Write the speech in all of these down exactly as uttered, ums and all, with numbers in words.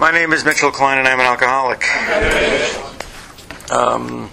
My name is Mitchell Klein, and I'm an alcoholic. Um,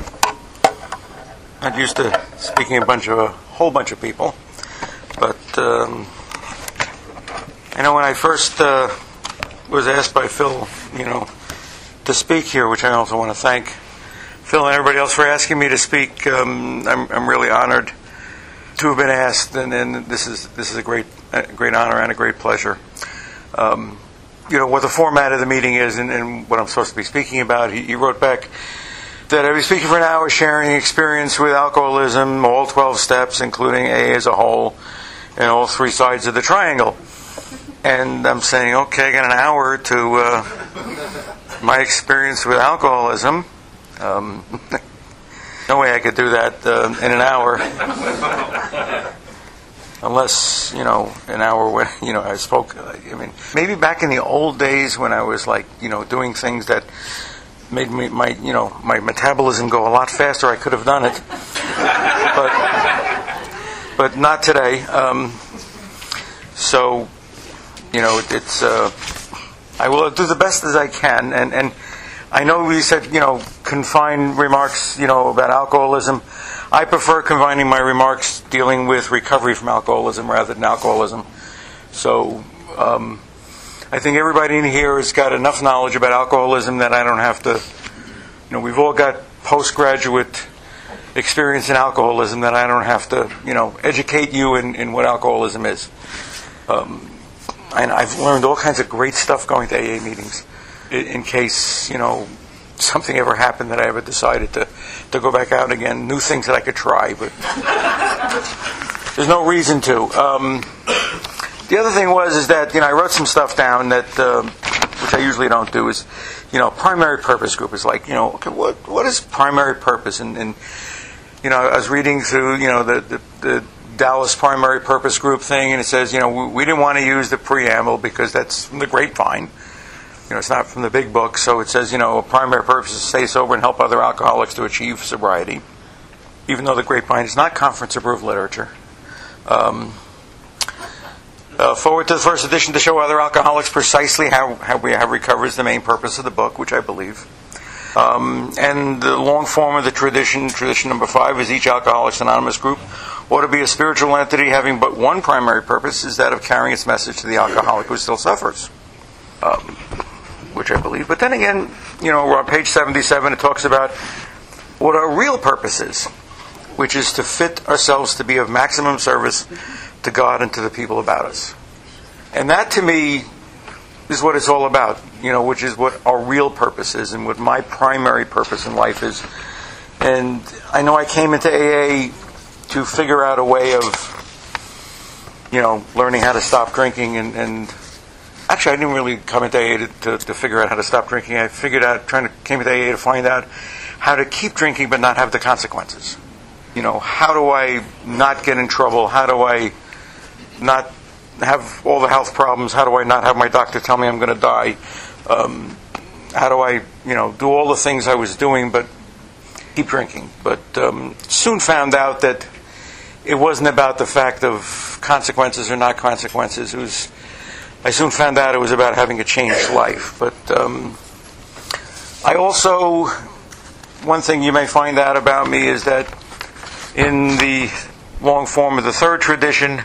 I'm used to speaking a bunch of a whole bunch of people, but um, I know when I first uh, was asked by Phil, you know, to speak here, which I also want to thank Phil and everybody else for asking me to speak. Um, I'm, I'm really honored to have been asked, and, and this is this is a great a great honor and a great pleasure. Um, you know, what the format of the meeting is and, and what I'm supposed to be speaking about. He, he wrote back that I'd be speaking for an hour, sharing experience with alcoholism, all twelve steps, including A as a whole, and all three sides of the triangle. And I'm saying, okay, I got an hour to uh, my experience with alcoholism. Um, no way I could do that uh, in an hour. Unless, you know, an hour when, you know, I spoke, I mean, maybe back in the old days when I was like, you know, doing things that made me, my, you know, my metabolism go a lot faster, I could have done it. But, but not today. Um, so, you know, it, it's, uh, I will do the best as I can. And, and I know we said, you know, confine remarks, you know, about alcoholism. I prefer combining my remarks dealing with recovery from alcoholism rather than alcoholism. So um, I think everybody in here has got enough knowledge about alcoholism that I don't have to, you know, we've all got postgraduate experience in alcoholism that I don't have to, you know, educate you in, in what alcoholism is. Um, and I've learned all kinds of great stuff going to A A meetings in, in case, you know, something ever happened that I ever decided to, to go back out again. New things that I could try, but there's no reason to. Um, the other thing was is that, you know, I wrote some stuff down that, uh, which I usually don't do, is, you know, primary purpose group is like, you know, okay, what what is primary purpose? And, and you know, I was reading through, you know, the, the, the Dallas primary purpose group thing, and it says, you know, we, we didn't want to use the preamble because that's from the grapevine. You know, it's not from the big book, so it says, you know, a primary purpose is to stay sober and help other alcoholics to achieve sobriety, even though the grapevine is not conference-approved literature. Um, uh, forward to the first edition to show other alcoholics precisely how, how we have recovered is the main purpose of the book, which I believe. Um, and the long form of the tradition, tradition number five, is each Alcoholics Anonymous group ought to be a spiritual entity having but one primary purpose, is that of carrying its message to the alcoholic who still suffers. Um, which I believe. But then again, you know, on page seventy-seven, it talks about what our real purpose is, which is to fit ourselves to be of maximum service to God and to the people about us. And that, to me, is what it's all about, you know, which is what our real purpose is and what my primary purpose in life is. And I know I came into A A to figure out a way of, you know, learning how to stop drinking and, and Actually, I didn't really come into A A to, to, to figure out how to stop drinking. I figured out, trying to came into A A to find out how to keep drinking but not have the consequences. You know, how do I not get in trouble? How do I not have all the health problems? How do I not have my doctor tell me I'm going to die? Um, how do I, you know, do all the things I was doing but keep drinking? But um, soon found out that it wasn't about the fact of consequences or not consequences. It was I soon found out it was about having a changed life. But um, I also, one thing you may find out about me is that in the long form of the third tradition,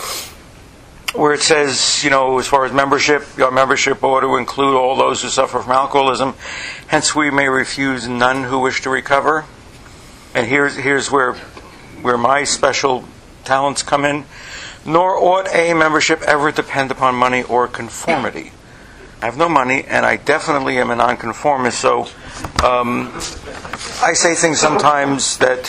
where it says, you know, as far as membership, your membership ought to include all those who suffer from alcoholism. Hence, we may refuse none who wish to recover. And here's here's where where my special talents come in. Nor ought A A membership ever depend upon money or conformity. I have no money, and I definitely am a nonconformist, so um, I say things sometimes that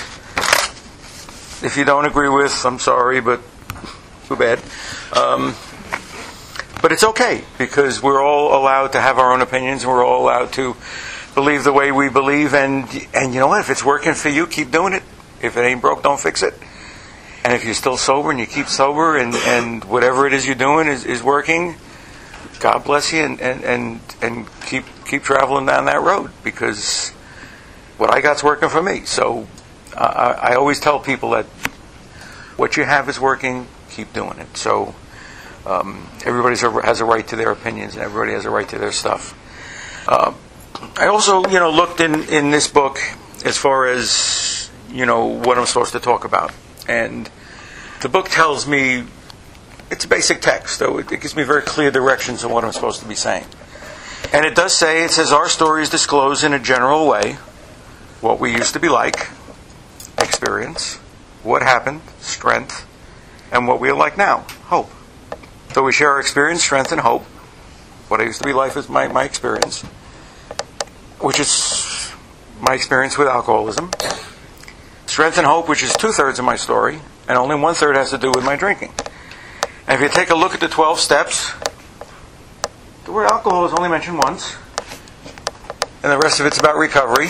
if you don't agree with, I'm sorry, but too bad. Um, but it's okay, because we're all allowed to have our own opinions, and we're all allowed to believe the way we believe, and and you know what? If it's working for you, keep doing it. If it ain't broke, don't fix it. And if you're still sober and you keep sober and, and whatever it is you're doing is, is working, God bless you, and, and, and, and keep keep traveling down that road, because what I got's working for me. So uh, I, I always tell people that what you have is working, keep doing it. So Um, everybody has a right to their opinions, and everybody has a right to their stuff. Uh, I also, you know, looked in, in this book as far as, you know, what I'm supposed to talk about. And the book tells me, it's a basic text, so it, it gives me very clear directions on what I'm supposed to be saying. And it does say, it says, our stories disclose in a general way what we used to be like, experience, what happened, strength, and what we are like now, hope. So we share our experience, strength, and hope. What I used to be like is my, my experience, which is my experience with alcoholism. Strength and hope, which is two-thirds of my story, and only one-third has to do with my drinking. And if you take a look at the twelve steps, the word alcohol is only mentioned once, and the rest of it's about recovery.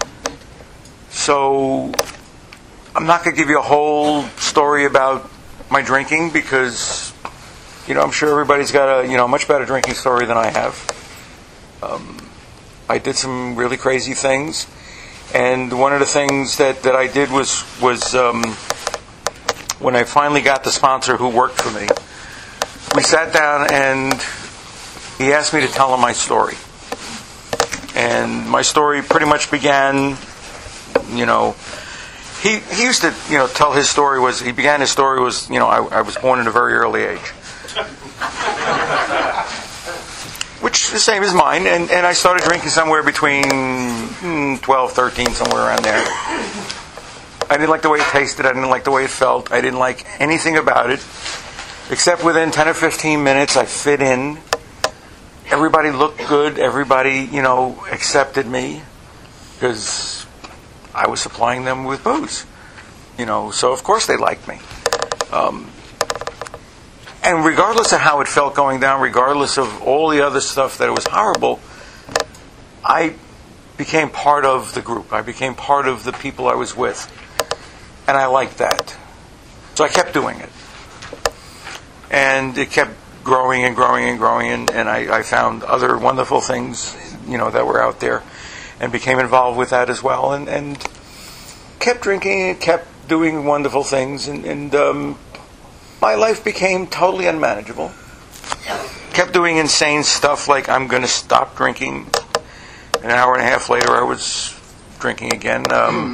So I'm not going to give you a whole story about my drinking because, you know, I'm sure everybody's got a, you know, much better drinking story than I have. Um, I did some really crazy things, and one of the things that, that I did was was um, when I finally got the sponsor who worked for me, we sat down and he asked me to tell him my story. And my story pretty much began, you know, he he used to, you know, tell his story was, he began his story was, you know, I, I was born at a very early age. Which is the same as mine, and, and I started drinking somewhere between mm, twelve, thirteen, somewhere around there. I didn't like the way it tasted, I didn't like the way it felt, I didn't like anything about it, except within ten or fifteen minutes I fit in. Everybody looked good, everybody, you know, accepted me, because I was supplying them with booze. You know, so of course they liked me. Um, And regardless of how it felt going down, regardless of all the other stuff that it was horrible, I became part of the group. I became part of the people I was with. And I liked that. So I kept doing it. And it kept growing and growing and growing. And, and I, I found other wonderful things, you know, that were out there. And became involved with that as well. And, and kept drinking and kept doing wonderful things. And... and um, my life became totally unmanageable. Kept doing insane stuff like I'm going to stop drinking. An hour and a half later, I was drinking again. Um,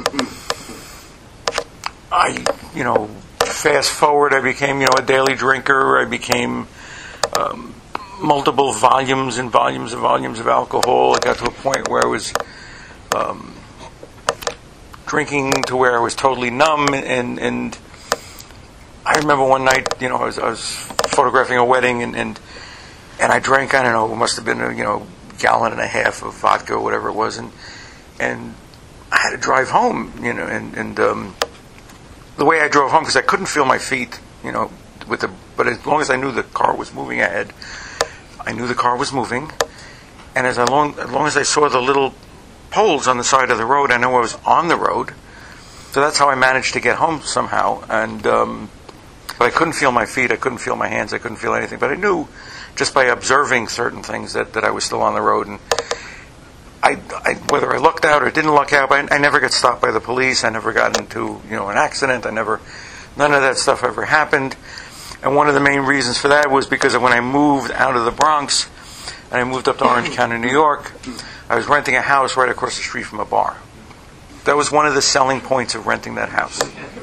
I, you know, fast forward, I became, you know, a daily drinker. I became um, multiple volumes and volumes and volumes of alcohol. I got to a point where I was um, drinking to where I was totally numb and and. I remember one night, you know, I was, I was photographing a wedding, and, and and I drank, I don't know, it must have been a, you know, gallon and a half of vodka or whatever it was, and and I had to drive home, you know, and, and um, the way I drove home, because I couldn't feel my feet, you know, with the, but as long as I knew the car was moving ahead, I knew the car was moving, and as, I long, as long as I saw the little poles on the side of the road, I knew I was on the road, so that's how I managed to get home somehow, and um but I couldn't feel my feet, I couldn't feel my hands, I couldn't feel anything. But I knew, just by observing certain things, that, that I was still on the road. And I, I, whether I lucked out or didn't luck out, I, I never got stopped by the police. I never got into, you know, an accident. I never, none of that stuff ever happened. And one of the main reasons for that was because when I moved out of the Bronx, and I moved up to Orange County, New York, I was renting a house right across the street from a bar. That was one of the selling points of renting that house.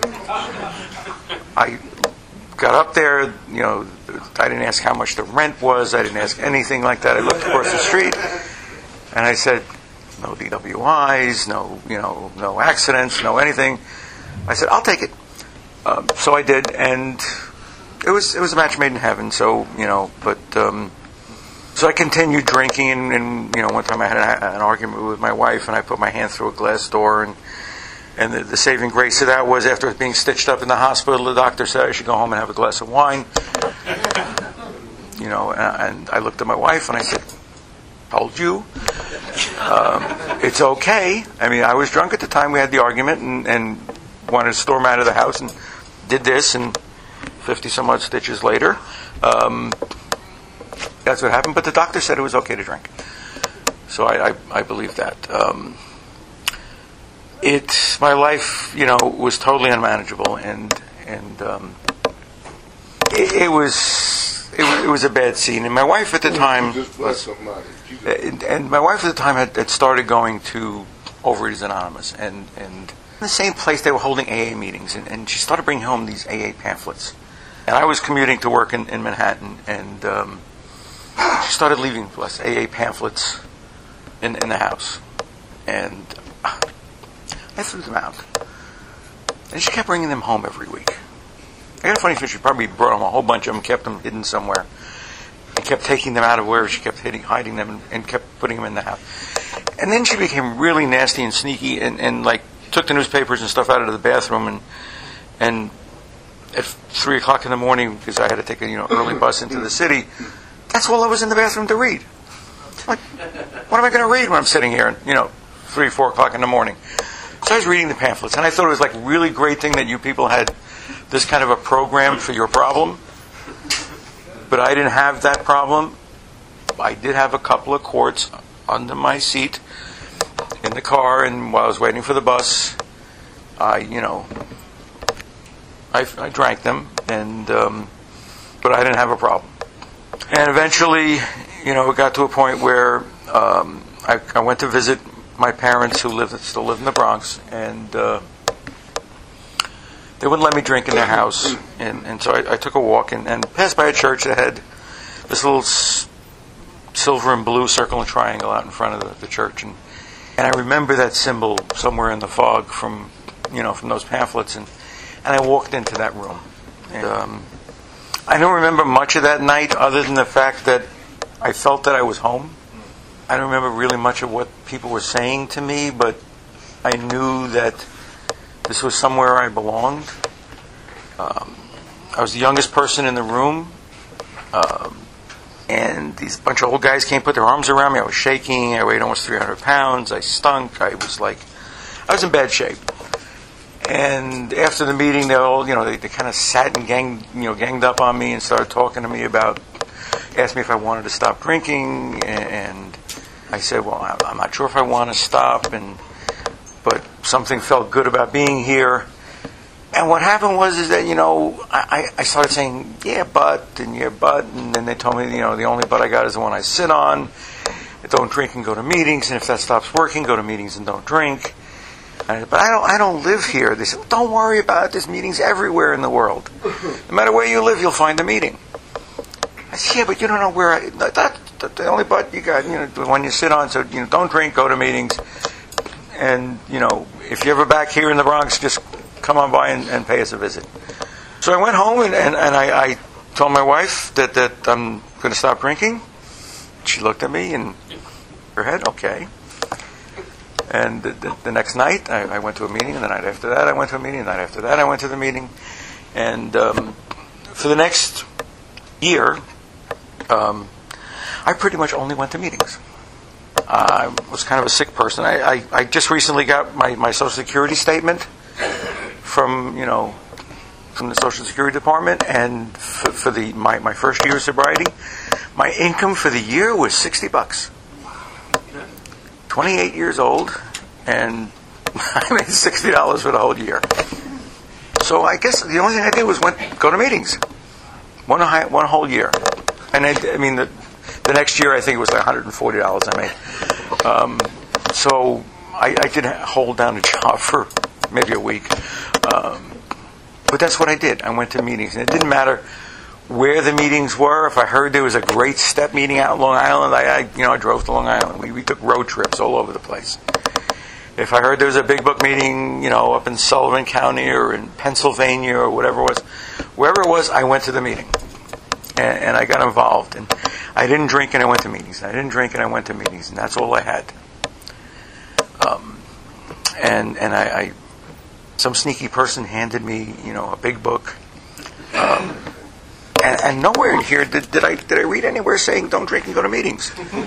I got up there, you know, I didn't ask how much the rent was, I didn't ask anything like that. I looked across the street, and I said, no D W Is, no, you know, no accidents, no anything. I said, I'll take it. Um, so I did, and it was it was a match made in heaven. So, you know, but um, so I continued drinking, and, and you know, one time I had a, an argument with my wife, and I put my hand through a glass door, and. And the, the saving grace of that was, after being stitched up in the hospital, the doctor said I should go home and have a glass of wine. You know, and, and I looked at my wife and I said, told you. Um, it's okay. I mean, I was drunk at the time. We had the argument and, and wanted to storm out of the house and did this, and fifty some odd stitches later, um, that's what happened. But the doctor said it was okay to drink. So I, I, I believe that. Um, It, my life, you know, was totally unmanageable, and and um, it, it was it, it was a bad scene. And my wife at the time was, and, and my wife at the time had, had started going to Overeaters Anonymous, and and in the same place they were holding A A meetings, and, and she started bringing home these A A pamphlets. And I was commuting to work in, in Manhattan, and um, she started leaving us A A pamphlets in, in the house. And I threw them out. And she kept bringing them home every week. I got a funny feeling she probably brought home a whole bunch of them, kept them hidden somewhere, and kept taking them out of wherever she kept hiding, hiding them, and, and kept putting them in the house. And then she became really nasty and sneaky, and, and like took the newspapers and stuff out of the bathroom, and and at three o'clock in the morning, because I had to take a you know early bus into the city, that's all I was in the bathroom to read. Like, what am I going to read when I'm sitting here, you know, three, four o'clock in the morning? So I was reading the pamphlets, and I thought it was like a really great thing that you people had this kind of a program for your problem. But I didn't have that problem. I did have a couple of quarts under my seat in the car, and while I was waiting for the bus, I, you know, I, I drank them, and um, but I didn't have a problem. And eventually, you know, it got to a point where um, I, I went to visit my parents, who lived still live in the Bronx, and uh, they wouldn't let me drink in their house. And, and so I, I took a walk and, and passed by a church that had this little s- silver and blue circle and triangle out in front of the, the church, and and I remember that symbol somewhere in the fog from you know from those pamphlets, and. And I walked into that room. And, um, I don't remember much of that night other than the fact that I felt that I was home. I don't remember really much of what people were saying to me, but I knew that this was somewhere I belonged. Um, I was the youngest person in the room. Um, and these bunch of old guys came put their arms around me. I was shaking. I weighed almost three hundred pounds. I stunk. I was like, I was in bad shape. And after the meeting, they all, you know, they, they kind of sat and gang, you know, ganged up on me and started talking to me about, asked me if I wanted to stop drinking, and, and I said, well, I'm not sure if I want to stop, and but something felt good about being here. And what happened was is that, you know, I, I started saying, yeah, but, and yeah, but, and then they told me, you know, the only but I got is the one I sit on. Don't drink and go to meetings, and if that stops working, go to meetings and don't drink. I, but I don't. I don't live here. They said, well, "Don't worry about it. There's meetings everywhere in the world. No matter where you live, you'll find a meeting." I said, "Yeah, but you don't know where. I, that, that the only but you got. You know, when you sit on. So you know, don't drink. Go to meetings. And you know, if you're ever back here in the Bronx, just come on by and, and pay us a visit." So I went home and, and, and I, I told my wife that that I'm going to stop drinking. She looked at me and her head, okay. And the, the, the next night, I, I went to a meeting, and the night after that, I went to a meeting, and the night after that, I went to the meeting. And um, for the next year, um, I pretty much only went to meetings. Uh, I was kind of a sick person. I, I, I just recently got my, my Social Security statement from, you know, from the Social Security Department, and for, for the my, my first year of sobriety, my income for the year was sixty bucks. twenty-eight years old, and I made sixty dollars for the whole year. So I guess the only thing I did was went go to meetings, one high, one whole year. And I, I mean, the, the next year I think it was like one hundred forty dollars I made. Um, so I, I did hold down a job for maybe a week, um, but that's what I did. I went to meetings, and it didn't matter where the meetings were. If I heard there was a great step meeting out in Long Island, I, I you know I drove to Long Island. We, we took road trips all over the place. If I heard there was a big book meeting, you know, up in Sullivan County or in Pennsylvania or whatever it was, wherever it was, I went to the meeting, and, and I got involved. And I didn't drink, and I went to meetings. I didn't drink, and I went to meetings, and that's all I had. Um, and and I, I some sneaky person handed me, you know, a big book. Um, And, and nowhere in here did, did I did I read anywhere saying don't drink and go to meetings.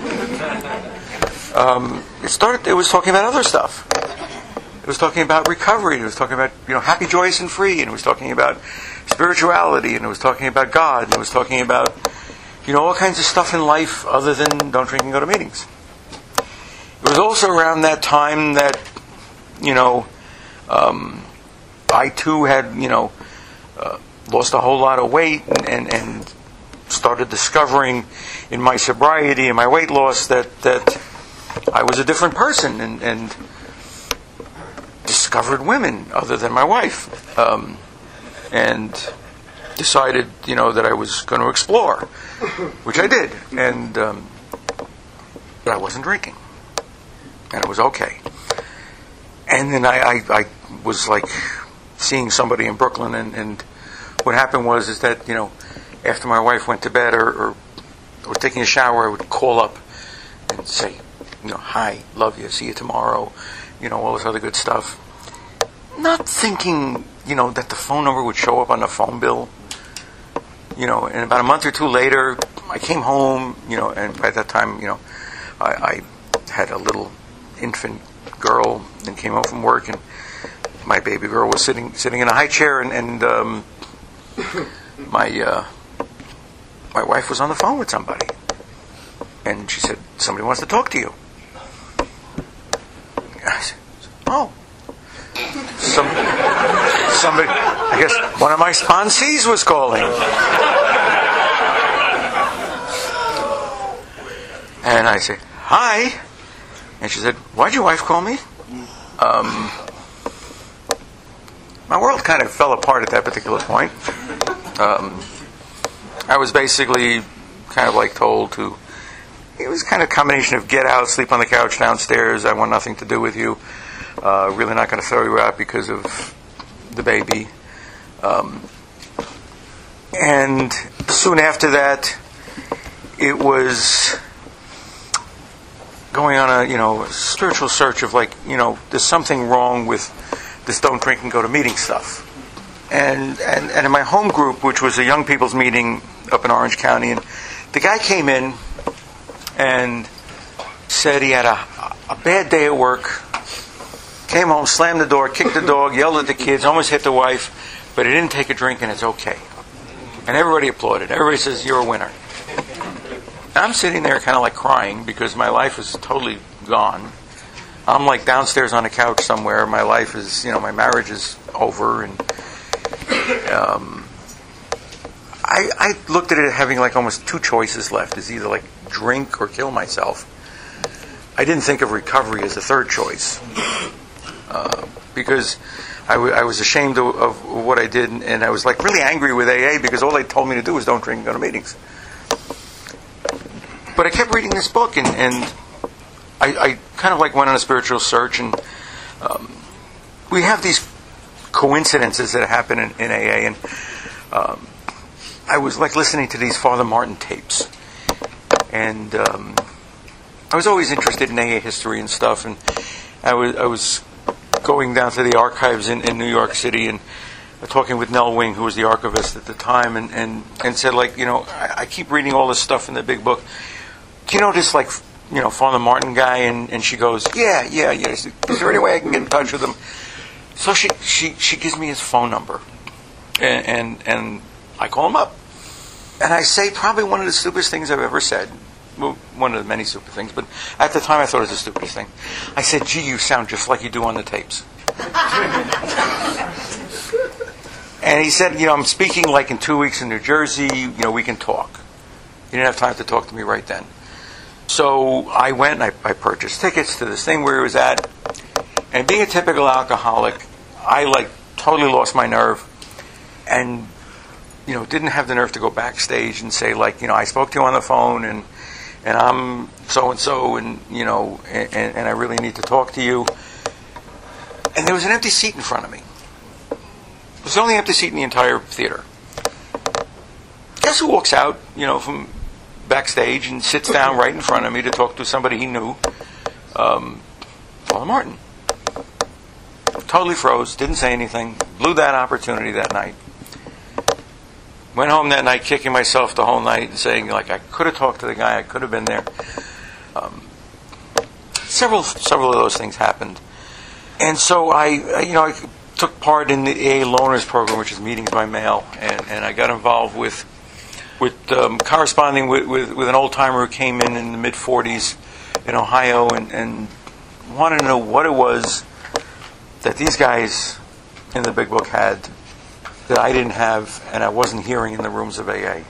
um, it started. It was talking about other stuff. It was talking about recovery. It was talking about you know happy, joyous, and free. And it was talking about spirituality. And it was talking about God. And it was talking about you know all kinds of stuff in life other than don't drink and go to meetings. It was also around that time that you know um, I too had you know. Uh, lost a whole lot of weight and, and, and started discovering in my sobriety and my weight loss that, that I was a different person, and, and discovered women other than my wife, um, and decided, you know, that I was going to explore, which I did, and um, but I wasn't drinking, and it was okay. And then I, I, I was like seeing somebody in Brooklyn, and, and what happened was is that, you know, after my wife went to bed or, or was taking a shower, I would call up and say, you know, hi, love you, see you tomorrow, you know, all this other good stuff. Not thinking, you know, that the phone number would show up on the phone bill. You know, and about a month or two later, I came home, you know, and by that time, you know, I, I had a little infant girl and came home from work, and my baby girl was sitting sitting in a high chair, and, and um, my uh, my wife was on the phone with somebody, and she said, somebody wants to talk to you. I said, oh. Some, somebody, I guess one of my sponsees was calling. And I said, hi. And she said, why'd your wife call me? Um, my world kind of fell apart at that particular point. Um, I was basically kind of like told to, it was kind of a combination of get out, sleep on the couch downstairs, I want nothing to do with you. Uh, really not going to throw you out because of the baby. Um, and soon after that, it was going on a, you know, spiritual search of like, you know, there's something wrong with this don't drink and go to meeting stuff. And, and, and in my home group, which was a young people's meeting up in Orange County, and the guy came in and said he had a, a bad day at work. Came home, slammed the door, kicked the dog, yelled at the kids, almost hit the wife, but he didn't take a drink, and it's okay. And everybody applauded. Everybody says, you're a winner. And I'm sitting there kind of like crying because my life is totally gone. I'm like downstairs on a couch somewhere. My life is, you know, my marriage is over. And um, I, I looked at it having like almost two choices left. It's either like drink or kill myself. I didn't think of recovery as a third choice. Uh, because I, w- I was ashamed of, of what I did, and, and I was like really angry with A A because all they told me to do was don't drink and go to meetings. But I kept reading this book, and, and I, I kind of like went on a spiritual search, and um, we have these coincidences that happen in, in A A, and um, I was like listening to these Father Martin tapes, and um, I was always interested in A A history and stuff, and I was I was going down to the archives in, in New York City and uh, talking with Nell Wing, who was the archivist at the time, and, and, and said, like, you know, I, I keep reading all this stuff in the big book. Do you know this, like, you know, Father Martin guy? And, and she goes, yeah, yeah, yeah. Is there any way I can get in touch with him? So she she, she gives me his phone number, and, and and I call him up, and I say probably one of the stupidest things I've ever said. Well, one of the many stupid things, but at the time I thought it was the stupidest thing. I said, gee, you sound just like you do on the tapes. And he said, you know, I'm speaking like in two weeks in New Jersey, you know, we can talk. He didn't have time to talk to me right then. So I went and I, I purchased tickets to this thing where he was at. And being a typical alcoholic, I like totally lost my nerve and, you know, didn't have the nerve to go backstage and say, like, you know, I spoke to you on the phone and and I'm so-and-so, and, you know, and, and I really need to talk to you. And there was an empty seat in front of me. It was the only empty seat in the entire theater. Guess who walks out, you know, from backstage and sits down right in front of me to talk to somebody he knew? Um, Father Martin. Totally froze, didn't say anything, blew that opportunity that night. Went home that night kicking myself the whole night and saying, like, I could have talked to the guy, I could have been there. Um, several several of those things happened. And so I, you know, I took part in the A A Loaners program, which is meetings by mail, and, and I got involved with with um, corresponding with, with, with an old-timer who came in in the mid-forties in Ohio and, and wanted to know what it was that these guys in the big book had that I didn't have and I wasn't hearing in the rooms of A A.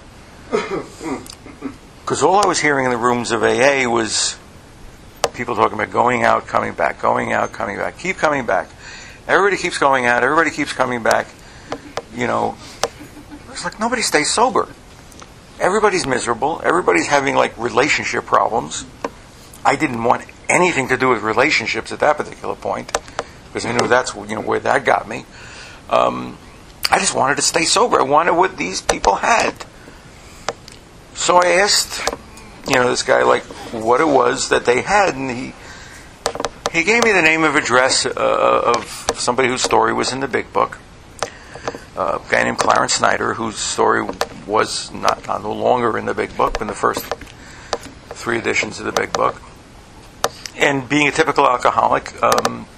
Because all I was hearing in the rooms of A A was people talking about going out, coming back, going out, coming back, keep coming back. Everybody keeps going out, everybody keeps coming back. You know, it's like nobody stays sober. Everybody's miserable. Everybody's having like relationship problems. I didn't want anything to do with relationships at that particular point because I knew that's you know where that got me. Um, I just wanted to stay sober. I wanted what these people had. So I asked, you know, this guy like what it was that they had, and he he gave me the name of address uh, of somebody whose story was in the big book. Uh, a guy named Clarence Snyder, whose story was not, not no longer in the big book, in the first three editions of the big book. And being a typical alcoholic, um,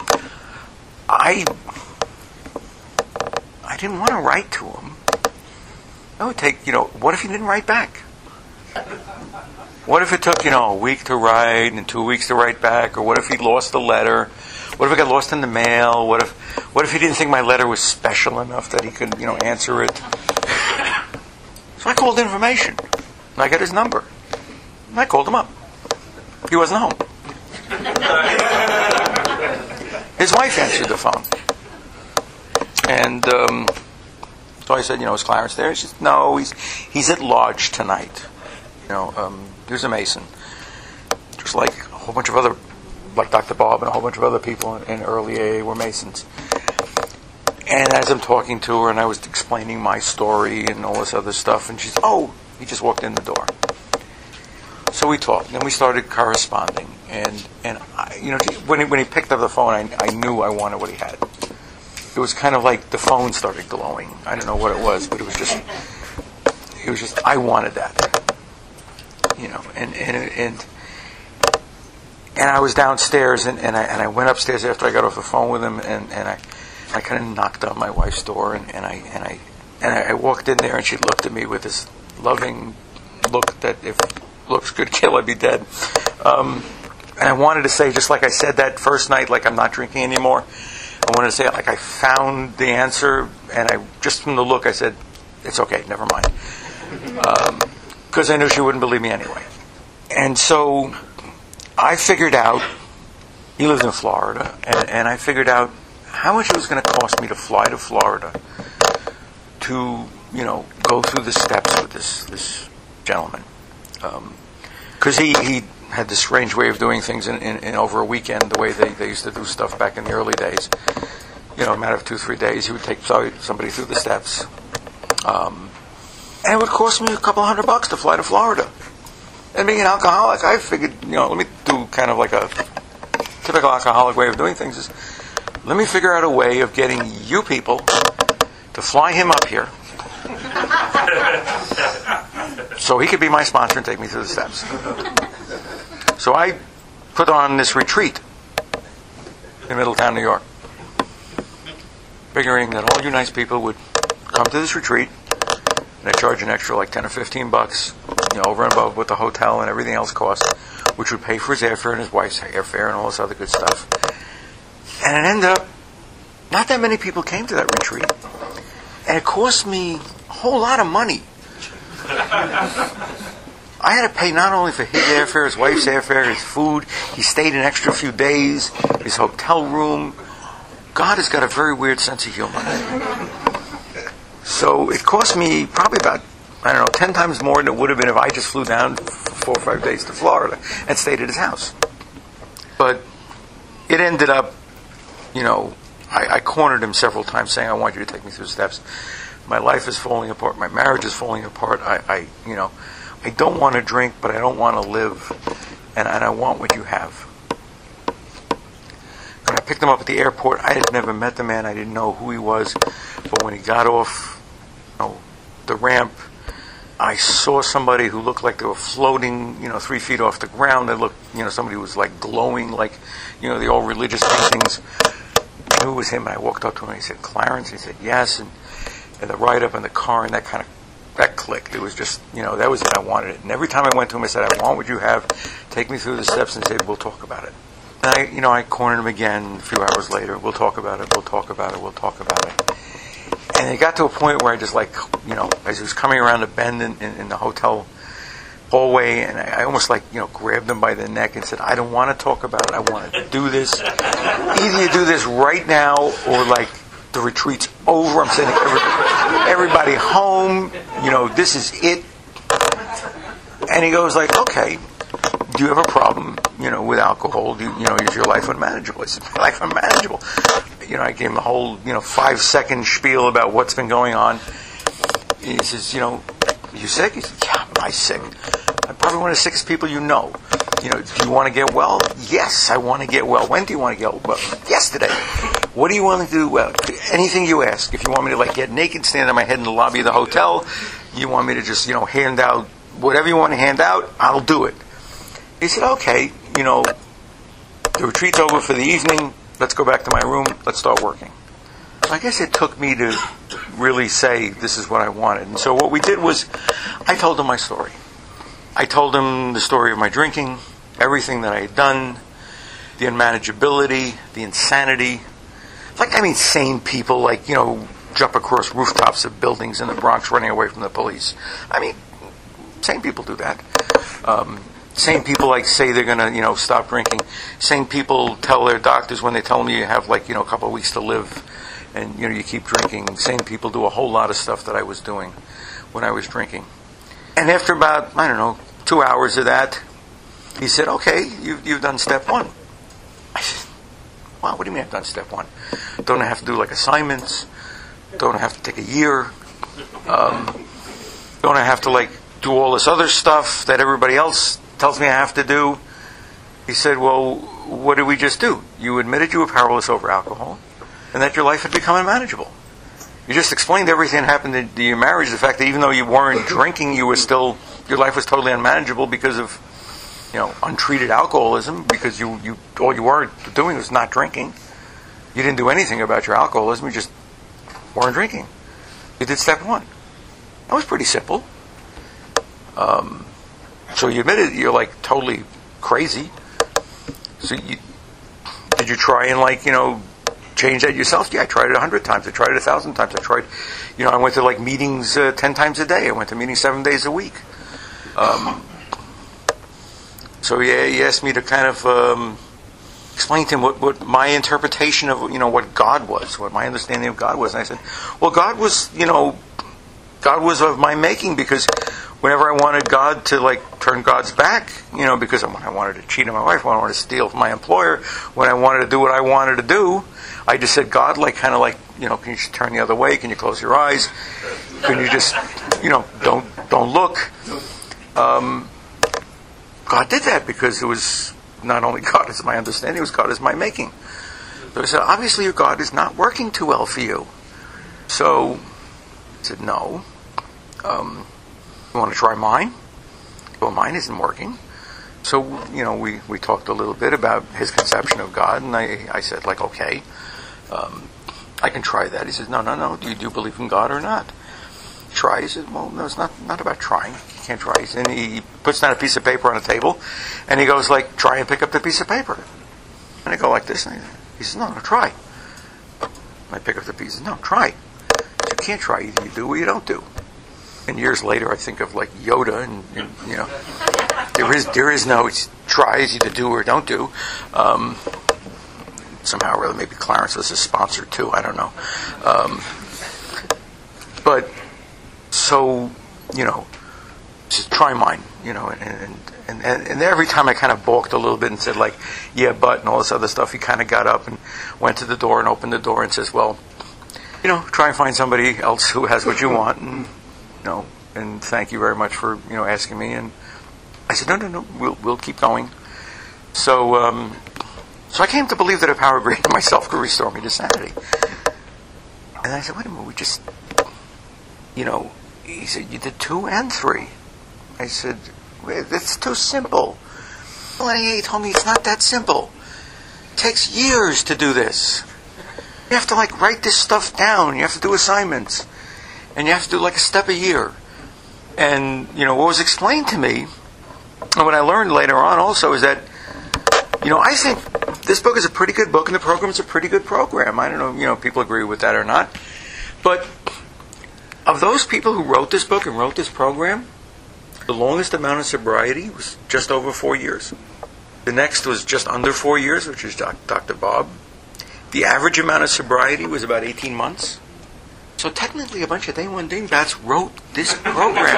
I I didn't want to write to him. That would take, you know, what if he didn't write back? What if it took, you know, a week to write and two weeks to write back? Or what if he lost the letter? What if it got lost in the mail? What if what if he didn't think my letter was special enough that he could, you know, answer it? So I called information. And I got his number. And I called him up. He wasn't home. His wife answered the phone. And um, so I said, you know, is Clarence there? She said, no, he's he's at Lodge tonight. You know, um, he was a Mason. Just like a whole bunch of other, like Doctor Bob and a whole bunch of other people in, in early A A were Masons. And as I'm talking to her and I was explaining my story and all this other stuff, and she said, oh, he just walked in the door. So we talked, and we started corresponding. And, and I, you know, when he, when he picked up the phone, I, I knew I wanted what he had. It was kind of like the phone started glowing. I don't know what it was, but it was just, it was just, I wanted that. You know, and and and, and I was downstairs, and, and I and I went upstairs after I got off the phone with him, and, and I I kind of knocked on my wife's door, and, and I and I and I walked in there, and she looked at me with this loving look that if looks could kill, I'd be dead. Um, and I wanted to say, just like I said that first night, like I'm not drinking anymore. I wanted to say it like I found the answer, and I just from the look I said, it's okay, never mind. Because um, I knew she wouldn't believe me anyway. And so I figured out, he lives in Florida, and, and I figured out how much it was going to cost me to fly to Florida to, you know, go through the steps with this, this gentleman. Because um, he, he had this strange way of doing things in, in, in over a weekend, the way they, they used to do stuff back in the early days. You know, a matter of two, three days, he would take somebody through the steps. Um, and it would cost me a couple hundred bucks to fly to Florida. And being an alcoholic, I figured, you know, let me do kind of like a typical alcoholic way of doing things is, let me figure out a way of getting you people to fly him up here so he could be my sponsor and take me through the steps. So I put on this retreat in Middletown, New York, figuring that all you nice people would come to this retreat, and I charge an extra like ten or fifteen bucks, you know, over and above what the hotel and everything else costs, which would pay for his airfare and his wife's airfare and all this other good stuff. And it ended up, not that many people came to that retreat, and it cost me a whole lot of money. I had to pay not only for his airfare, his wife's airfare, his food. He stayed an extra few days, his hotel room. God has got a very weird sense of humor. So it cost me probably about, I don't know, ten times more than it would have been if I just flew down for four or five days to Florida and stayed at his house. But it ended up, you know, I, I cornered him several times saying, I want you to take me through the steps. My life is falling apart. My marriage is falling apart. I, I you know, I don't want to drink, but I don't want to live, and, and I want what you have. When I picked him up at the airport, I had never met the man. I didn't know who he was, but when he got off, you know, the ramp, I saw somebody who looked like they were floating, you know, three feet off the ground. They looked, you know, somebody who was like glowing, like, you know, the old religious paintings. I knew it was him, and I walked up to him, and he said, Clarence? He said, yes, and, and the ride up in the car, and that kind of that clicked. It was just, you know, that was it. I wanted it. And every time I went to him, I said, I want what you have. Take me through the steps, and he said, we'll talk about it. And I, you know, I cornered him again a few hours later. We'll talk about it. We'll talk about it. We'll talk about it. And it got to a point where I just like, you know, as he was coming around the bend in, in, in the hotel hallway, and I, I almost like, you know, grabbed him by the neck and said, I don't want to talk about it. I want to do this. Either you do this right now, or like the retreat's over. I'm sending every, everybody home. You know, this is it. And he goes like, okay, do you have a problem, you know, with alcohol? Do you, you know, is your life unmanageable? I said, my life unmanageable. You know, I gave him a whole, you know, five second spiel about what's been going on. And he says, you know, you sick? He said, yeah, am I sick? I'm probably one of the sickest people you know. You know, do you want to get well? Yes, I want to get well. When do you want to get well? Yesterday. What do you want to do? Well, anything you ask. If you want me to like get naked, stand on my head in the lobby of the hotel, you want me to just, you know, hand out whatever you want to hand out, I'll do it. He said, okay, you know, the retreat's over for the evening. Let's go back to my room. Let's start working. So I guess it took me to really say this is what I wanted. And so what we did was I told him my story. I told him the story of my drinking, everything that I had done, the unmanageability, the insanity. Like, I mean, sane people, like, you know, jump across rooftops of buildings in the Bronx running away from the police. I mean, sane people do that. Um, sane people, like, say they're going to, you know, stop drinking. Sane people tell their doctors when they tell them you have, like, you know, a couple of weeks to live and, you know, you keep drinking. Sane people do a whole lot of stuff that I was doing when I was drinking. And after about, I don't know, two hours of that, he said, okay, you've, you've done step one. I said, wow, what do you mean I've done step one? Don't I have to do, like, assignments? Don't I have to take a year? Um, don't I have to, like, do all this other stuff that everybody else tells me I have to do? He said, well, what did we just do? You admitted you were powerless over alcohol and that your life had become unmanageable. You just explained everything that happened in your marriage, the fact that even though you weren't drinking, you were still, your life was totally unmanageable because of, you know, untreated alcoholism, because you, you all you were doing was not drinking. You didn't do anything about your alcoholism, you just weren't drinking. You did step one. That was pretty simple. Um, so you admitted you're like totally crazy. So you, did you try and like, you know, change that yourself? Yeah, I tried it a hundred times. I tried it a thousand times. I tried, you know, I went to like meetings uh, ten times a day. I went to meetings seven days a week. Um, so yeah, he asked me to kind of um, explain to him what, what my interpretation of, you know, what God was, what my understanding of God was. And I said, well, God was, you know, God was of my making, because whenever I wanted God to like turn God's back, you know, because when I wanted to cheat on my wife, when I wanted to steal from my employer, when I wanted to do what I wanted to do, I just said, God, like, kind of like, you know, can you just turn the other way? Can you close your eyes? Can you just, you know, don't don't look? Um, God did that because it was not only God as my understanding, it was God as my making. So I said, obviously your God is not working too well for you. So I said, no. Um, you want to try mine? Well, mine isn't working. So, you know, we, we talked a little bit about his conception of God, and I, I said, like, okay, um, I can try that. He says, no, no, no, do you do believe in God or not? Try. He says, well, no, it's not, not about trying. You can't try. And he puts down a piece of paper on the table, and he goes, like, try and pick up the piece of paper. And I go like this, and he says, no, no, try. And I pick up the piece, no, try. You can't try. Either you do or you don't do. And years later, I think of like Yoda, and, and you know, there is there is no try, is either do or don't do. Um, somehow, or other, maybe Clarence was a sponsor too. I don't know. Um, but so, you know, just try mine. You know, and and, and and every time I kind of balked a little bit and said like, yeah, but, and all this other stuff, he kind of got up and went to the door and opened the door and says, well, you know, try and find somebody else who has what you want, and you know, and thank you very much for, you know, asking me. And I said, no, no, no, we'll we'll keep going. So, um, so I came to believe that a power greater than myself could restore me to sanity. And I said, wait a minute, we just, you know, he said, you did two and three. I said, that's too simple. Well, and he told me it's not that simple. It takes years to do this. You have to like write this stuff down. You have to do assignments. And you have to do like a step a year. And, you know, what was explained to me, and what I learned later on also, is that, you know, I think this book is a pretty good book, and the program is a pretty good program. I don't know, you know, if people agree with that or not. But Of those people who wrote this book and wrote this program, the longest amount of sobriety was just over four years. The next was just under four years, which is Doctor Bob. The average amount of sobriety was about eighteen months. So technically a bunch of day one dingbats wrote this program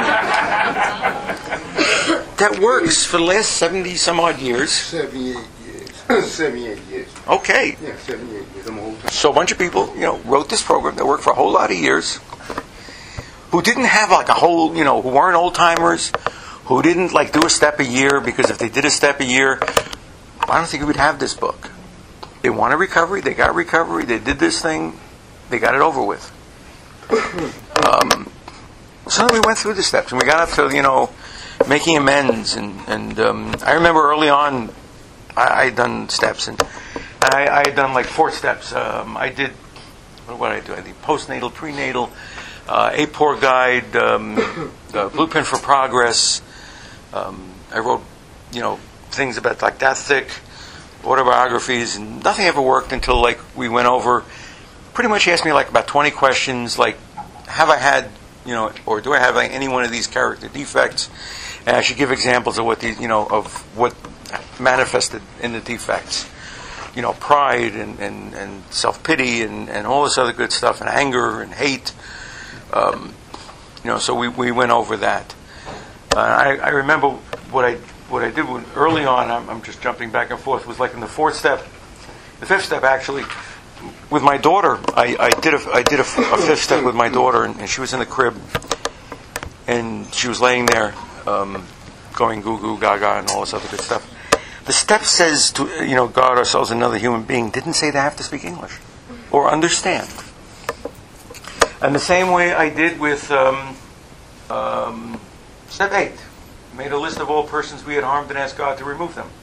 that works for the last seventy some odd years. seventy-eight years. seventy-eight years. Okay. Yeah, seventy-eight years. I'm old. So a bunch of people, you know, wrote this program that worked for a whole lot of years, who didn't have like a whole, you know, who weren't old timers, who didn't like do a step a year, because if they did a step a year, I don't think we would have this book. They wanted recovery, they got recovery, they did this thing, they got it over with. Um, so then we went through the steps, and we got up to, you know, making amends, and, and um, I remember early on, I, I had done steps, and, and I, I had done like four steps. Um, I did, what did I do? I did postnatal, prenatal, uh, A P O R guide, um, uh, blueprint for progress. Um, I wrote, you know, things about like that thick, autobiographies, and nothing ever worked until like we went over. Pretty much asked me like about twenty questions, like have I had, you know, or do I have like, any one of these character defects? And I should give examples of what these, you know, of what manifested in the defects. You know, pride and, and, and self-pity and, and all this other good stuff, and anger and hate. Um, you know, so we, we went over that. Uh, I, I remember what I what I did when, early on. I'm, I'm just jumping back and forth. Was like in the fourth step, the fifth step actually. With my daughter, I, I did a I did a, a fifth step with my daughter, and, and she was in the crib, and she was laying there, um, going goo goo gaga and all this other good stuff. The step says to, you know, guard ourselves another human being. Didn't say they have to speak English or understand. And the same way I did with um, um, step eight. Made a list of all persons we had harmed and asked God to remove them.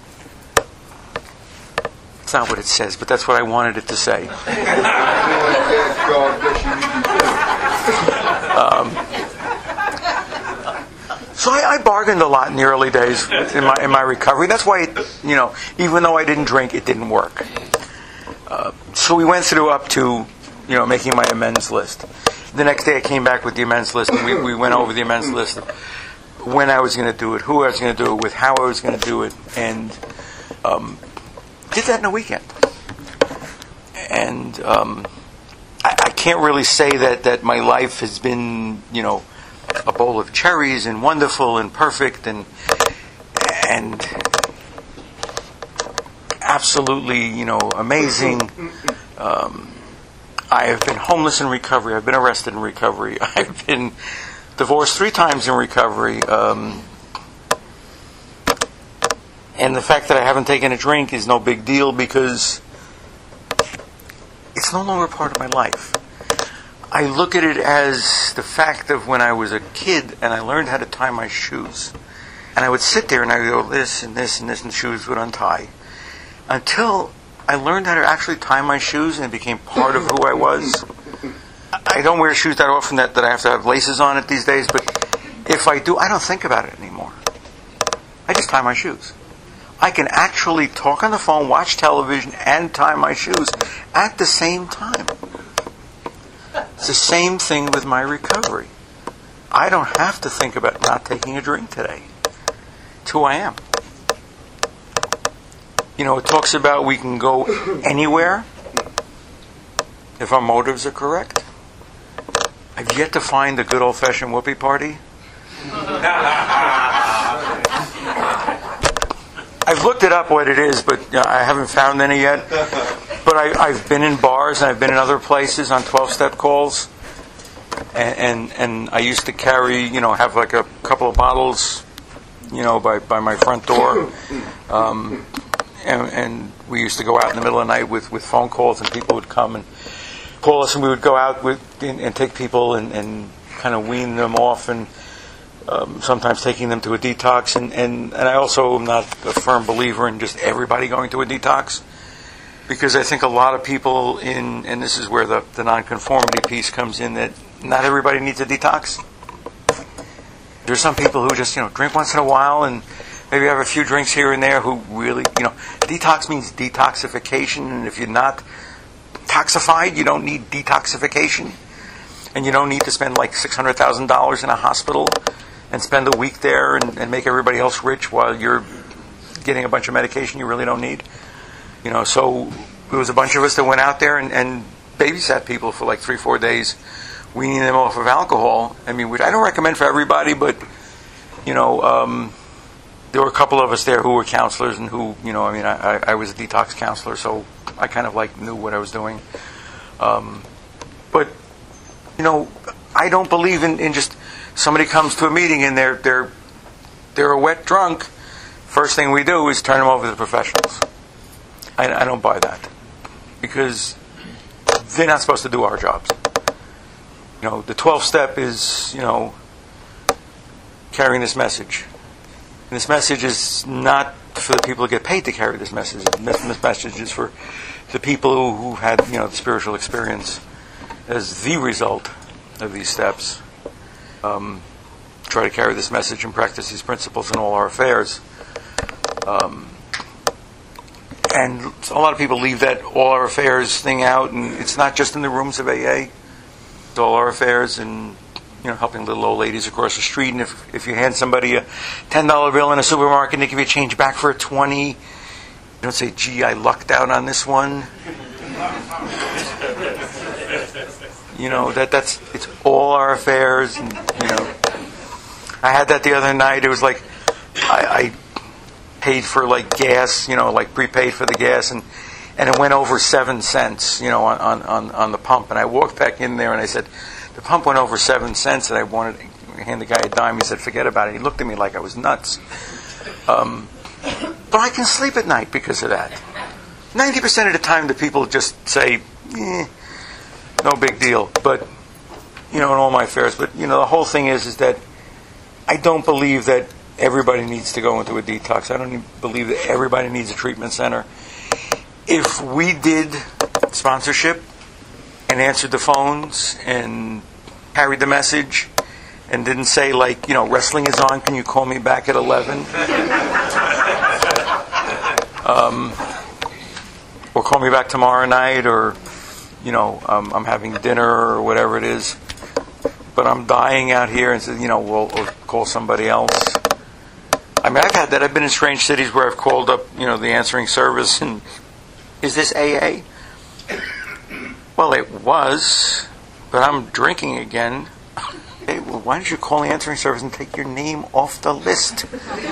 It's not what it says, but that's what I wanted it to say. um, so I, I bargained a lot in the early days in my in my recovery. That's why, it, you know, even though I didn't drink, it didn't work. Uh, so we went through up to, you know, making my amends list. The next day I came back with the amends list, and we, we went over the amends list. When I was going to do it, who I was going to do it with, how I was going to do it, and um, did that in a weekend. And um, I, I can't really say that, that my life has been, you know, a bowl of cherries and wonderful and perfect and and absolutely, you know, amazing. Um, I have been homeless in recovery. I've been arrested in recovery. I've been divorced three times in recovery. Um, and the fact that I haven't taken a drink is no big deal because it's no longer part of my life. I look at it as the fact of when I was a kid and I learned how to tie my shoes. And I would sit there and I would go this and this and this and the shoes would untie. Until I learned how to actually tie my shoes and it became part of who I was. I don't wear shoes that often that, that I have to have laces on it these days, but if I do, I don't think about it anymore. I just tie my shoes. I can actually talk on the phone, watch television, and tie my shoes at the same time. It's the same thing with my recovery. I don't have to think about not taking a drink today. It's who I am. You know, it talks about we can go anywhere if our motives are correct. I've yet to find a good old-fashioned whoopee party. I've looked it up what it is, but you know, I haven't found any yet. But I, I've been in bars and I've been in other places on twelve-step calls, and, and and I used to carry, you know, have like a couple of bottles, you know, by by my front door, um, and, and we used to go out in the middle of the night with, with phone calls, and people would come and call us, and we would go out with and, and take people and, and kind of wean them off, and um, sometimes taking them to a detox. And, and, and I also am not a firm believer in just everybody going to a detox, because I think a lot of people in, and this is where the, the nonconformity piece comes in, that not everybody needs a detox. There's some people who just, you know, drink once in a while and maybe have a few drinks here and there who really, you know, detox means detoxification, and if you're not toxified, you don't need detoxification. and you don't need to spend like six hundred thousand dollars in a hospital and spend a week there and, and make everybody else rich while you're getting a bunch of medication you really don't need. You know, so there was a bunch of us that went out there and, and babysat people for like three, four days, weaning them off of alcohol. I mean, which I don't recommend for everybody, but, you know, um, there were a couple of us there who were counselors and who, you know, I mean, I, I was a detox counselor, so I kind of like knew what I was doing. Um, but, you know, I don't believe in, in just somebody comes to a meeting and they're they're they're a wet drunk. First thing we do is turn them over to the professionals. I, I don't buy that because they're not supposed to do our jobs. You know, the twelfth step is, you know, carrying this message. And this message is not for the people who get paid to carry this message. This message is for the people who, who had, you know, the spiritual experience as the result of these steps. Um, try to carry this message and practice these principles in all our affairs. Um, and a lot of people leave that all our affairs thing out, and it's not just in the rooms of A A. It's all our affairs and, you know, helping little old ladies across the street. And if, if you hand somebody a ten dollar bill in a supermarket and they give you change back for a twenty, you don't say, gee, I lucked out on this one. You know, that that's it's all our affairs. And, you know, I had that the other night. It was like I, I paid for like gas, you know, like prepaid for the gas, and, and it went over seven cents, you know, on, on, on the pump. And I walked back in there and I said, the pump went over seven cents, and I wanted to hand the guy a dime. He said, forget about it. He looked at me like I was nuts. Um, but I can sleep at night because of that. Ninety percent of the time, the people just say, eh, no big deal. But, you know, in all my affairs. But, you know, the whole thing is, is that I don't believe that everybody needs to go into a detox. I don't believe that everybody needs a treatment center. If we did sponsorship and answered the phones and carried the message and didn't say, like, you know, wrestling is on, can you call me back at eleven? um, or call me back tomorrow night, or, you know, um, I'm having dinner or whatever it is, but I'm dying out here, and say, you know, we'll, we'll call somebody else. I mean, I've had that. I've been in strange cities where I've called up, you know, the answering service, and is this A A? Well, it was, but I'm drinking again. Hey, well, why don't you call the answering service and take your name off the list?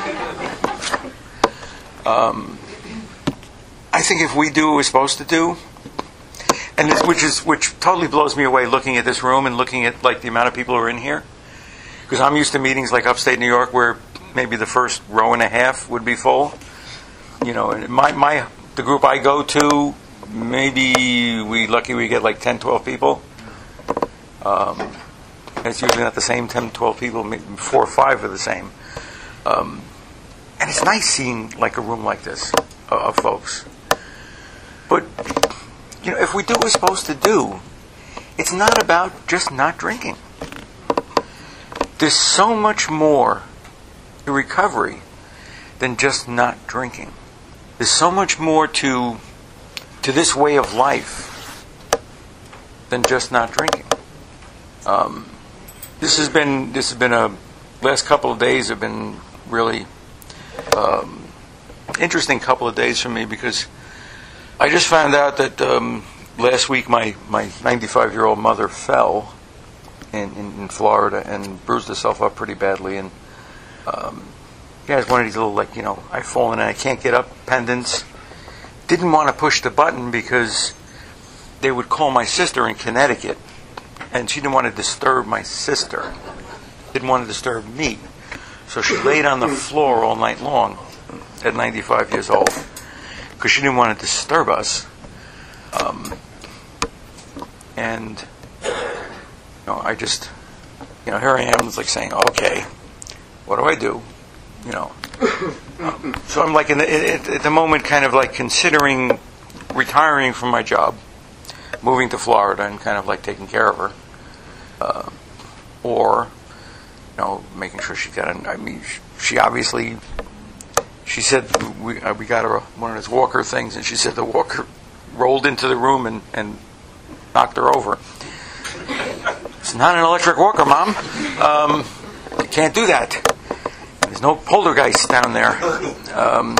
Um, I think if we do what we're supposed to do, and this, which is which totally blows me away looking at this room and looking at like the amount of people who are in here, because I'm used to meetings like upstate New York where maybe the first row and a half would be full. You know, and my my the group I go to, maybe we lucky we get like ten, twelve people. Um, and it's usually not the same ten, twelve people. Maybe four or five are the same. Um, and it's nice seeing like a room like this uh, of folks. But you know, if we do what we're supposed to do, it's not about just not drinking. There's so much more to recovery than just not drinking. There's so much more to to this way of life than just not drinking. Um, this has been this has been a last couple of days have been really um, interesting couple of days for me, because I just found out that um, last week my my ninety-five year old mother fell in, in, in Florida and bruised herself up pretty badly, and um, she has one of these little, like, you know, I've fallen and I can't get up pendants. Didn't want to push the button because they would call my sister in Connecticut, and she didn't want to disturb my sister. Didn't want to disturb me. So she laid on the floor all night long at ninety-five years old because she didn't want to disturb us. Um, and, you know, I just, you know, here I am, it's like saying, okay, what do I do? You know. Um, so I'm like, in the, at, at the moment, kind of like considering retiring from my job, moving to Florida and kind of like taking care of her. Uh, or, you know, making sure she got an, I mean, she obviously, she said, we, uh, we got her one of those walker things, and she said the walker rolled into the room and, and knocked her over. It's not an electric walker, Mom. Um, you can't do that. There's no poltergeist down there. Um,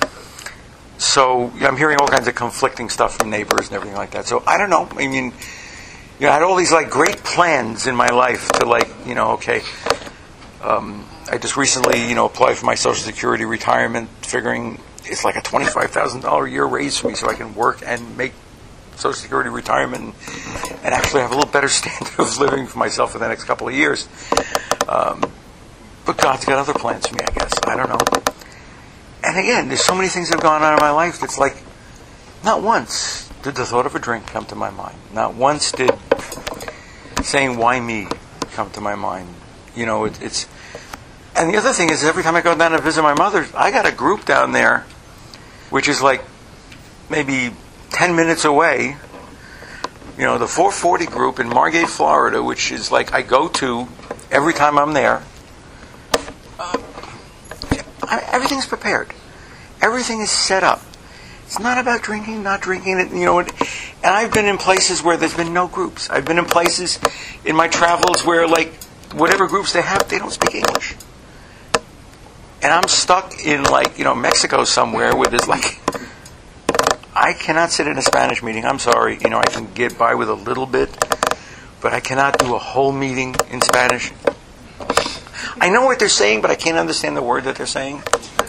so I'm hearing all kinds of conflicting stuff from neighbors and everything like that. So I don't know. I mean, you know, I had all these like great plans in my life to like, you know, okay. Um, I just recently, you know, applied for my Social Security retirement, figuring it's like a twenty-five thousand dollars a year raise for me so I can work and make Social Security retirement and, and actually have a little better standard of living for myself for the next couple of years. Um, but God's got other plans for me, I guess. I don't know. And again, there's so many things that have gone on in my life that's like, not once did the thought of a drink come to my mind. Not once did saying, why me, come to my mind. You know, it, it's... And the other thing is, every time I go down to visit my mother, I got a group down there, which is like maybe ten minutes away. You know, the four forty group in Margate, Florida, which is like I go to every time I'm there. Uh, I, everything's prepared. Everything is set up. It's not about drinking, not drinking it. You know, and I've been in places where there's been no groups. I've been in places in my travels where, like, whatever groups they have, they don't speak English. And I'm stuck in, like, you know, Mexico somewhere where there's, like, I cannot sit in a Spanish meeting. I'm sorry. You know, I can get by with a little bit, but I cannot do a whole meeting in Spanish. I know what they're saying, but I can't understand the word that they're saying.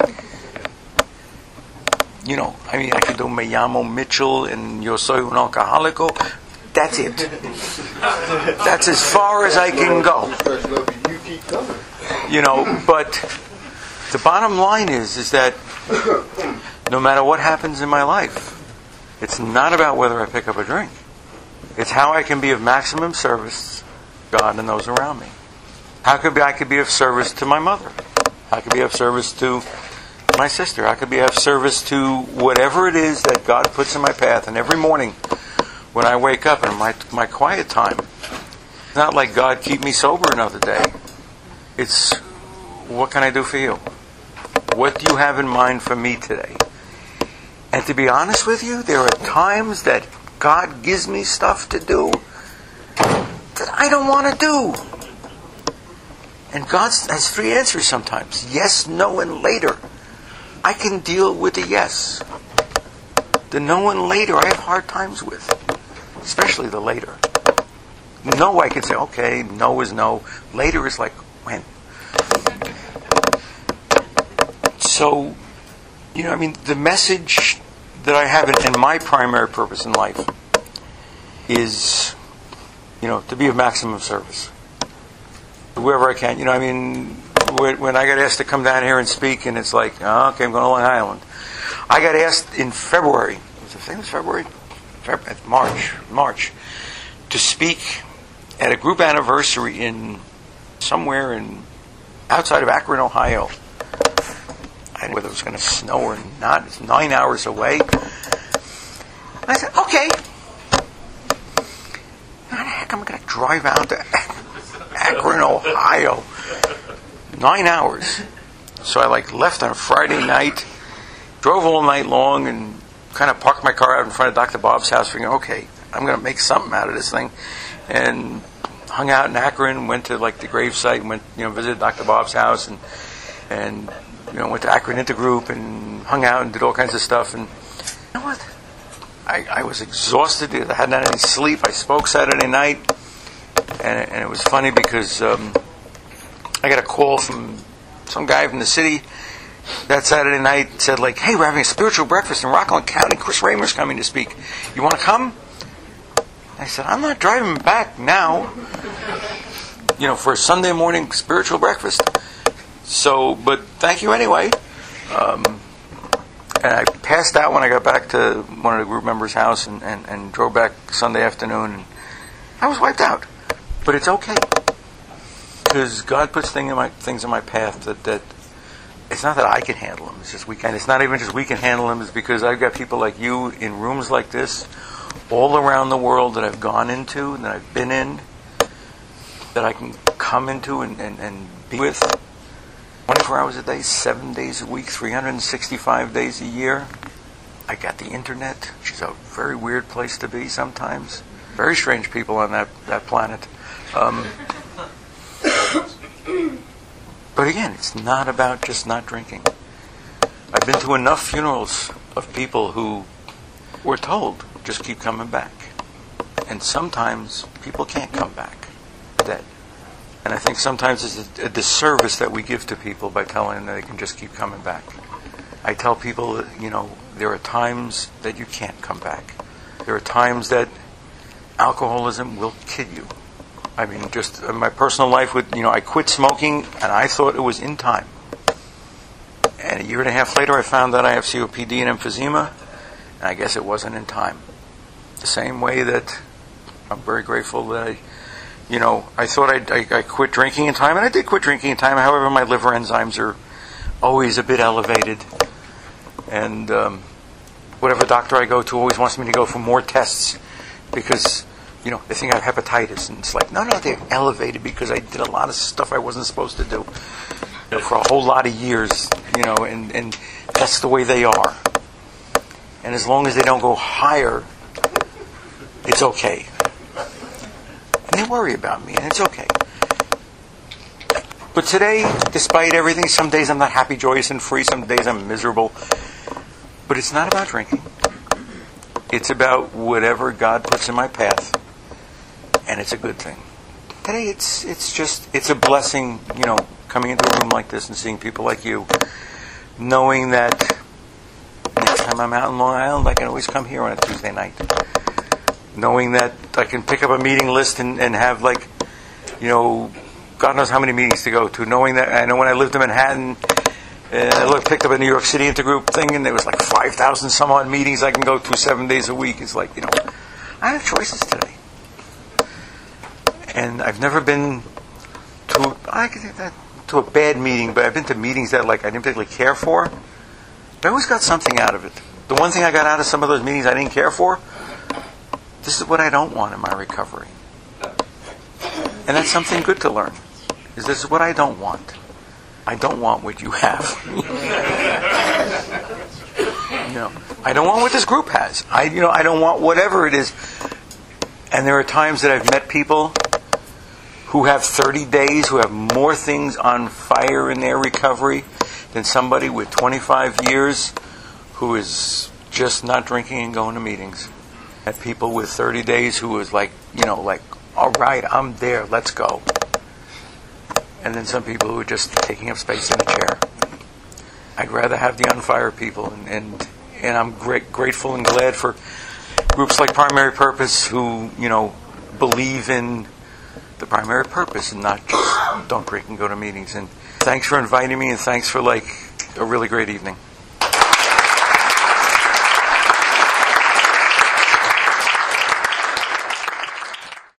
You know, I mean, I can do Me llamo Mitchell and Yo soy un alcohólico. That's it. That's as far as I can go. You know, but the bottom line is, is that no matter what happens in my life, it's not about whether I pick up a drink. It's how I can be of maximum service to God and those around me. How could be, I could be of service to my mother. I could be of service to my sister. I could be of service to whatever it is that God puts in my path. And every morning when I wake up in my my quiet time, it's not like, God, keep me sober another day. It's, what can I do for you? What do you have in mind for me today? And to be honest with you, there are times that God gives me stuff to do that I don't want to do. And God has three answers sometimes. Yes, no, and later. I can deal with the yes. The no and later I have hard times with. Especially the later. No, I can say, okay, no is no. Later is like, when? So, you know, I mean, the message that I have in, in my primary purpose in life is, you know, to be of maximum service. Wherever I can. You know, I mean, when, when I got asked to come down here and speak, and it's like, oh, okay, I'm going to Long Island. I got asked in February, was it famous February? February? March, March, to speak at a group anniversary in somewhere in outside of Akron, Ohio. I didn't know whether it was going to snow or not. It's nine hours away. I said, okay. How the heck am I going to drive out to Akron, Ohio? Nine hours. So I like left on a Friday night, drove all night long, and kind of parked my car out in front of Doctor Bob's house, figuring, okay, I'm going to make something out of this thing. And hung out in Akron, went to like the gravesite, went, you know, visited Doctor Bob's house, and and you know, went to Akron Intergroup and hung out and did all kinds of stuff. And you know what? I, I was exhausted. I hadn't had any sleep. I spoke Saturday night, and, and it was funny because um, I got a call from some guy from the city that Saturday night. Said like, "Hey, we're having a spiritual breakfast in Rockland County. Chris Raymer's coming to speak. You want to come?" I said, "I'm not driving back now, you know, for a Sunday morning spiritual breakfast. So, but thank you anyway." Um, and I passed out when I got back to one of the group members' house and, and, and drove back Sunday afternoon. And I was wiped out. But it's okay. Because God puts thing in my, things in my path that, that it's not that I can handle them. It's just we can. It's not even just we can handle them. It's because I've got people like you in rooms like this all around the world that I've gone into and that I've been in, that I can come into and, and, and be with twenty-four hours a day, seven days a week, three hundred sixty-five days a year. I got the internet, which is a very weird place to be sometimes. Very strange people on that, that planet. Um, but again, it's not about just not drinking. I've been to enough funerals of people who were told, just keep coming back. And sometimes people can't come back dead. And I think sometimes it's a, a disservice that we give to people by telling them that they can just keep coming back. I tell people that, you know, there are times that you can't come back. There are times that alcoholism will kill you. I mean, just in my personal life, with you know, I quit smoking, and I thought it was in time. And a year and a half later, I found that I have C O P D and emphysema, and I guess it wasn't in time. The same way that I'm very grateful that I, you know, I thought I'd, I I quit drinking in time, and I did quit drinking in time. However, my liver enzymes are always a bit elevated, and um, whatever doctor I go to always wants me to go for more tests because, you know, they think I have hepatitis, and it's like, no, no, they're elevated because I did a lot of stuff I wasn't supposed to do, you know, for a whole lot of years, you know, and, and that's the way they are. And as long as they don't go higher, it's okay. And they worry about me, and it's okay. But today, despite everything, some days I'm not happy, joyous, and free. Some days I'm miserable. But it's not about drinking. It's about whatever God puts in my path. And it's a good thing. Today, it's it's just, it's a blessing, you know, coming into a room like this and seeing people like you. Knowing that next time I'm out in Long Island, I can always come here on a Tuesday night. Knowing that I can pick up a meeting list and, and have, like, you know, God knows how many meetings to go to. Knowing that, I know when I lived in Manhattan, and I looked, picked up a New York City intergroup thing, and there was like five thousand some odd meetings I can go to seven days a week. It's like, you know, I have choices today. And I've never been to, I could think that, to a bad meeting, but I've been to meetings that, like, I didn't particularly care for. But I always got something out of it. The one thing I got out of some of those meetings I didn't care for, this is what I don't want in my recovery. And that's something good to learn. Is this is what I don't want. I don't want what you have. You know, I don't want what this group has. I, you know, I don't want whatever it is. And there are times that I've met people who have thirty days, who have more things on fire in their recovery than somebody with twenty-five years who is just not drinking and going to meetings. And people with thirty days who is like, you know, like, all right, I'm there, let's go. And then some people who are just taking up space in a chair. I'd rather have the on fire people, and and, and I'm great, grateful and glad for groups like Primary Purpose who, you know, believe in the primary purpose and not just don't drink and go to meetings. And thanks for inviting me, and thanks for, like, a really great evening.